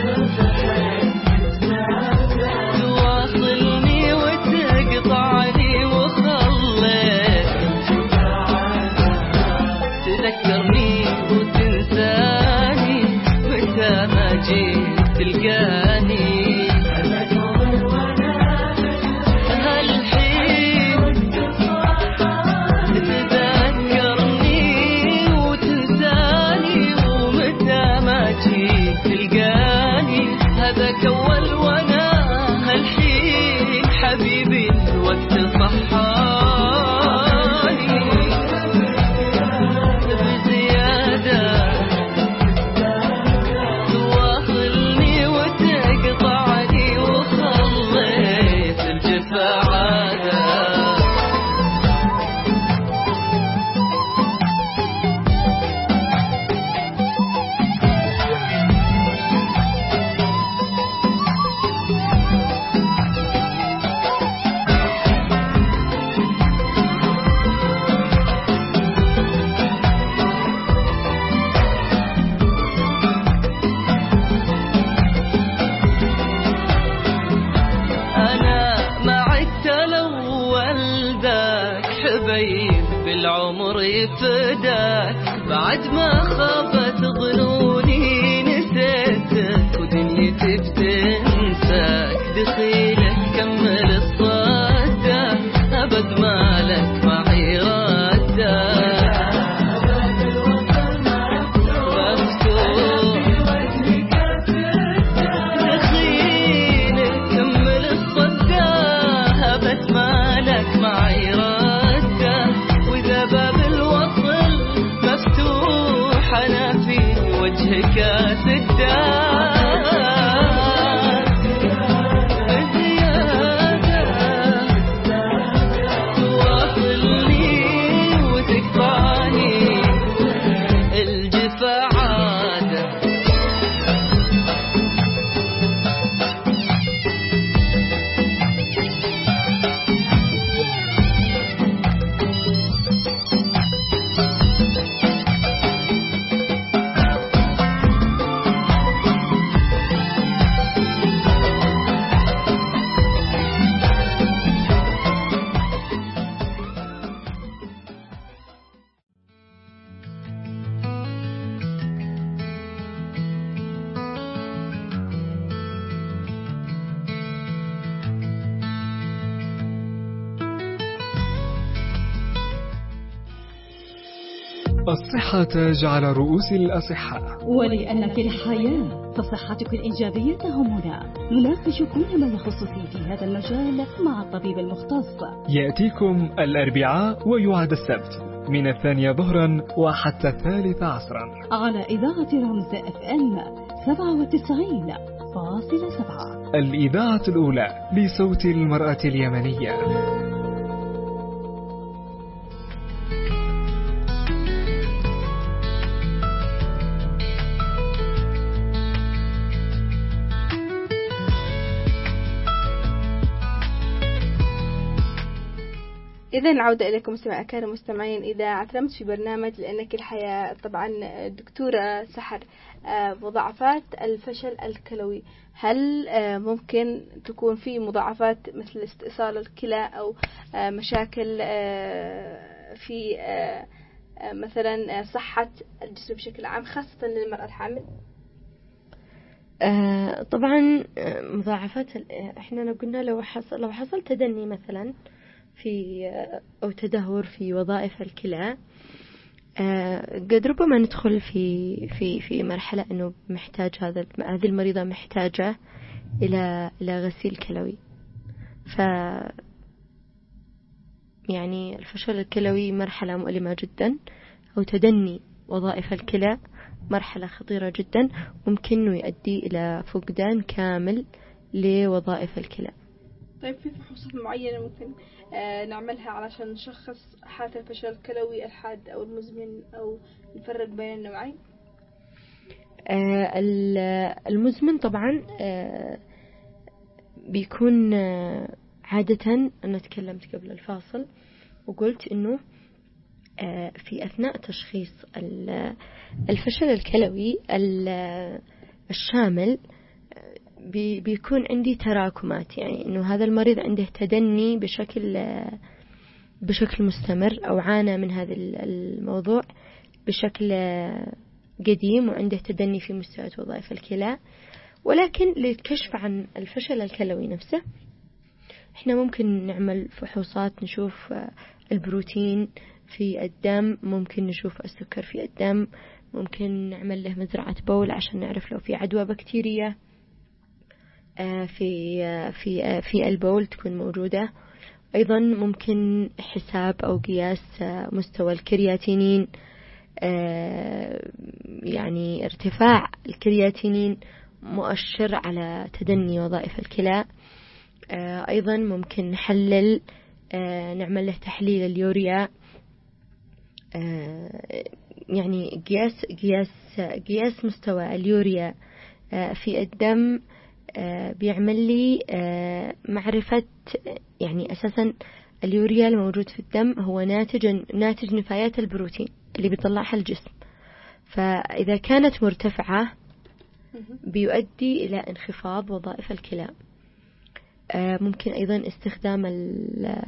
تواصلني وتقطعني وخليت تذكرني وتنساني متى ما جيت تلقاني. هذاك أول وأنا هالحين حبيبي الوقت صحاني. اللي فداك بعد ما خابت ظنوني نسيتك ودنيتي بتنساك دخيلك كمل الصدى أبد مالك معي رده الصحة تاج على رؤوس الأصحاء، ولأنك الحياة فصحتك الإيجابية تهمنا. نناقش كل ما يخص في هذا المجال مع الطبيب المختص. يأتيكم الأربعاء ويعاد السبت من الثانية ظهرا وحتى الثالث عصرا على إذاعة رمز اف ام سبعة وتسعين فاصلة سبعة، الإذاعة الأولى لصوت المرأة اليمنية. إذا العودة إليكم مستمعي الكرام مستمعين إذاعة رمز في برنامج لأنك الحياة. طبعا الدكتورة سحر، مضاعفات الفشل الكلوي، هل ممكن تكون في مضاعفات مثل استئصال الكلى أو مشاكل في مثلا صحة الجسم بشكل عام خاصة للمرأة الحامل؟ آه طبعا مضاعفات احنا لو قلنا لو حصل لو حصل تدني مثلا في أو تدهور في وظائف الكلى، آه قد ربما ندخل في في في مرحلة إنه محتاج هذا هذه المريضة محتاجة إلى إلى غسيل كلوي. ف يعني الفشل الكلوي مرحلة مؤلمة جدا، أو تدني وظائف الكلى مرحلة خطيرة جدا، ممكن إنه يؤدي إلى فقدان كامل لوظائف الكلى. طيب في فحوصات معينة ممكن آه نعملها علشان نشخص حالة الفشل الكلوي الحاد أو المزمن أو نفرق بين النوعين؟ آه المزمن طبعا آه بيكون آه عادة، أنا تكلمت قبل الفاصل وقلت إنه آه في أثناء تشخيص الفشل الكلوي الشامل بي بيكون عندي تراكمات، يعني إنه هذا المريض عنده تدني بشكل بشكل مستمر أو عانى من هذا الموضوع بشكل قديم وعنده تدني في مستوى وظائف الكلى. ولكن للكشف عن الفشل الكلوي نفسه إحنا ممكن نعمل فحوصات، نشوف البروتين في الدم، ممكن نشوف السكر في الدم، ممكن نعمل له مزرعة بول عشان نعرف لو في عدوى بكتيرية في في في البول تكون موجودة. أيضا ممكن حساب أو قياس مستوى الكرياتينين، يعني ارتفاع الكرياتينين مؤشر على تدني وظائف الكلى. أيضا ممكن نحلل نعمل له تحليل اليوريا، يعني قياس قياس قياس مستوى اليوريا في الدم بيعمل لي معرفة، يعني أساسا اليوريا الموجود في الدم هو ناتج ناتج نفايات البروتين اللي بيطلعها الجسم، فإذا كانت مرتفعة بيؤدي إلى انخفاض وظائف الكلى. ممكن أيضا استخدام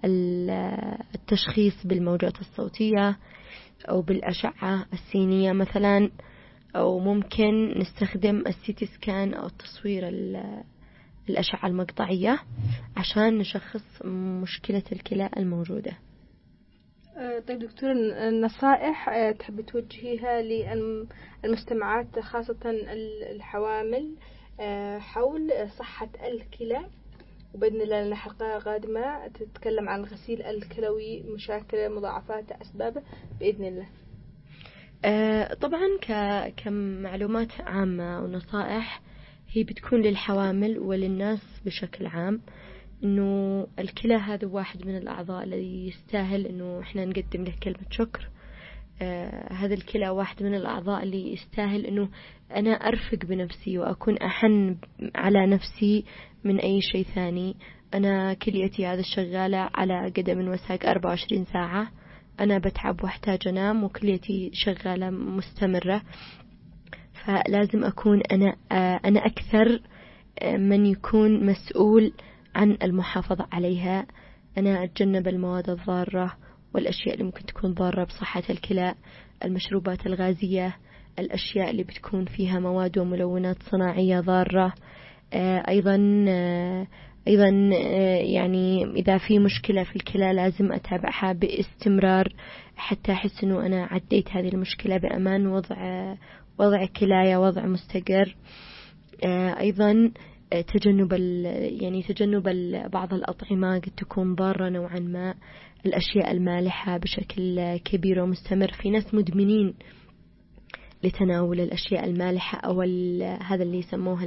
التشخيص بالموجات الصوتية أو بالأشعة السينية مثلا، أو ممكن نستخدم السيتي سكان أو التصوير الأشعة المقطعية عشان نشخص مشكلة الكلى الموجودة. طيب دكتور، النصائح تحب توجهيها للمستمعات خاصة الحوامل حول صحة الكلى؟ وبإذن الله لنا حلقة قادمة تتكلم عن الغسيل الكلوي، مشاكل مضاعفات أسبابه بإذن الله. طبعا كمعلومات عامة ونصائح هي بتكون للحوامل وللناس بشكل عام، إنه الكلى هذا واحد من الأعضاء الذي يستاهل إنه إحنا نقدم له كلمة شكر. آه هذا الكلى واحد من الأعضاء اللي يستاهل إنه أنا أرفق بنفسي وأكون أحن على نفسي من أي شيء ثاني. أنا كليتي هذا شغالة على قدم وساق أربعة وعشرين ساعة، أنا بتعب واحتاج أنام وكليتي شغالة مستمرة، فلازم أكون أنا آه أنا أكثر من يكون مسؤول عن المحافظة عليها. أنا أتجنب المواد الضارة والأشياء اللي ممكن تكون ضارة بصحة الكلى، المشروبات الغازية، الأشياء اللي بتكون فيها مواد وملونات صناعية ضارة. أيضا أيضا يعني إذا في مشكلة في الكلى لازم أتابعها باستمرار حتى أحس إنه أنا عديت هذه المشكلة بأمان، وضع وضع كلاية وضع مستقر. أيضا تجنب يعني تجنب بعض الأطعمة قد تكون ضارة نوعا ما، الأشياء المالحة بشكل كبير ومستمر. في ناس مدمنين لتناول الأشياء المالحة أو هذا اللي يسموه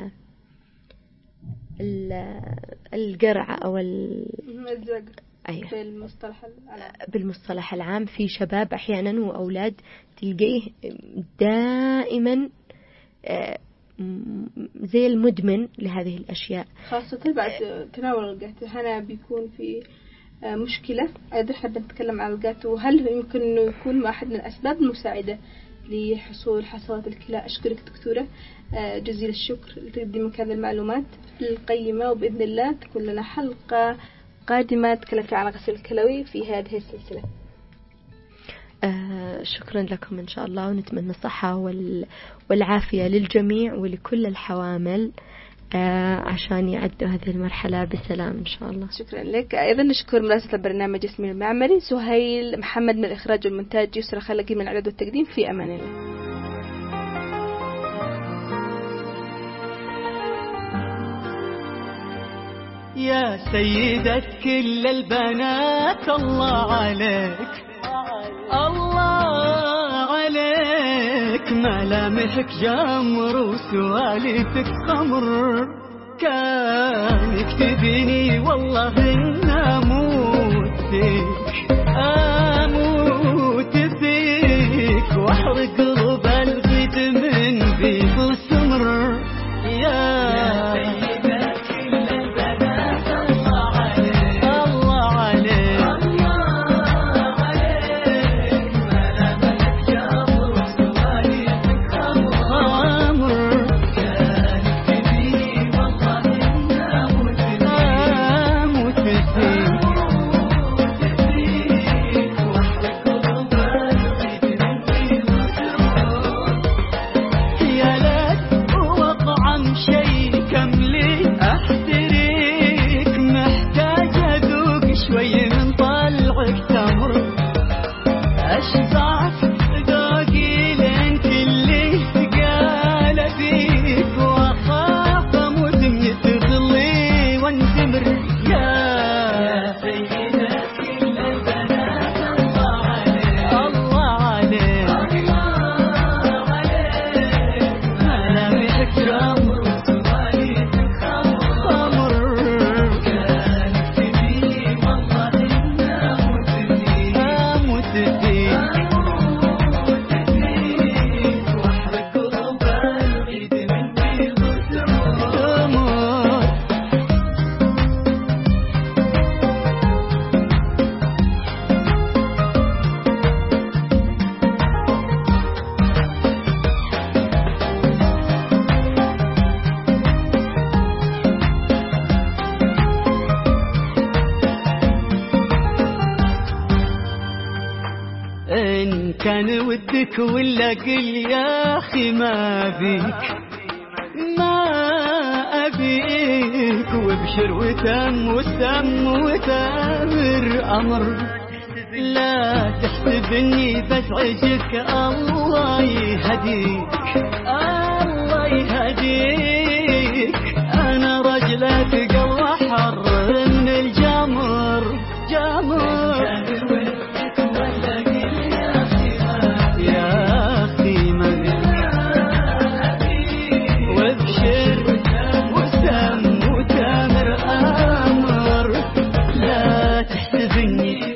القرع أو الزق. أيه. بالمصطلح العام. بالمصطلح العام في شباب أحيانا وأولاد تلقيه دائما زي المدمن لهذه الأشياء، خاصة بعد تناول الجاتو. هنا بيكون في مشكلة. أيضا حابة نتكلم عن الجاتو، هل يمكن أنه يكون واحد من الأسباب المساعدة لحصول حصوات الكلى؟ أشكرك دكتورة جزيل الشكر لتقديمك هذه المعلومات القيمة، وبإذن الله تكون لنا حلقة قادمة تتكلم عن الغسيل الكلوي في هذه السلسلة. آه شكرا لكم إن شاء الله، ونتمنى الصحة والعافية للجميع ولكل الحوامل آه عشان يعدوا هذه المرحلة بسلام إن شاء الله. شكرا لك. أيضا نشكر مراسلة البرنامج اسمي المعمري سهيل محمد من الإخراج والمونتاج، يسرى خلقي من الإعداد والتقديم. في أمان الله. يا سيدة كل البنات الله عليك الله عليك، ملامحك جمر وسوالفك خمر، كان يكتبني والله إن أموت فيك أموت فيك، واحرق قلب الغيث من بيض السمر. يا ودك ولا قل يا أخي ما بيك ما أبيك وابشر وتم وسم وثامر أمر لا تحسب اني بزعجك الله يهديك الله يهديك انا رجلة قلب حر من الجمر جمر يا اخي من وابشر وسم وتامر امر لا تحسب اني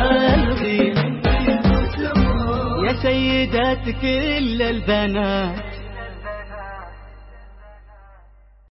سيدات كل البنات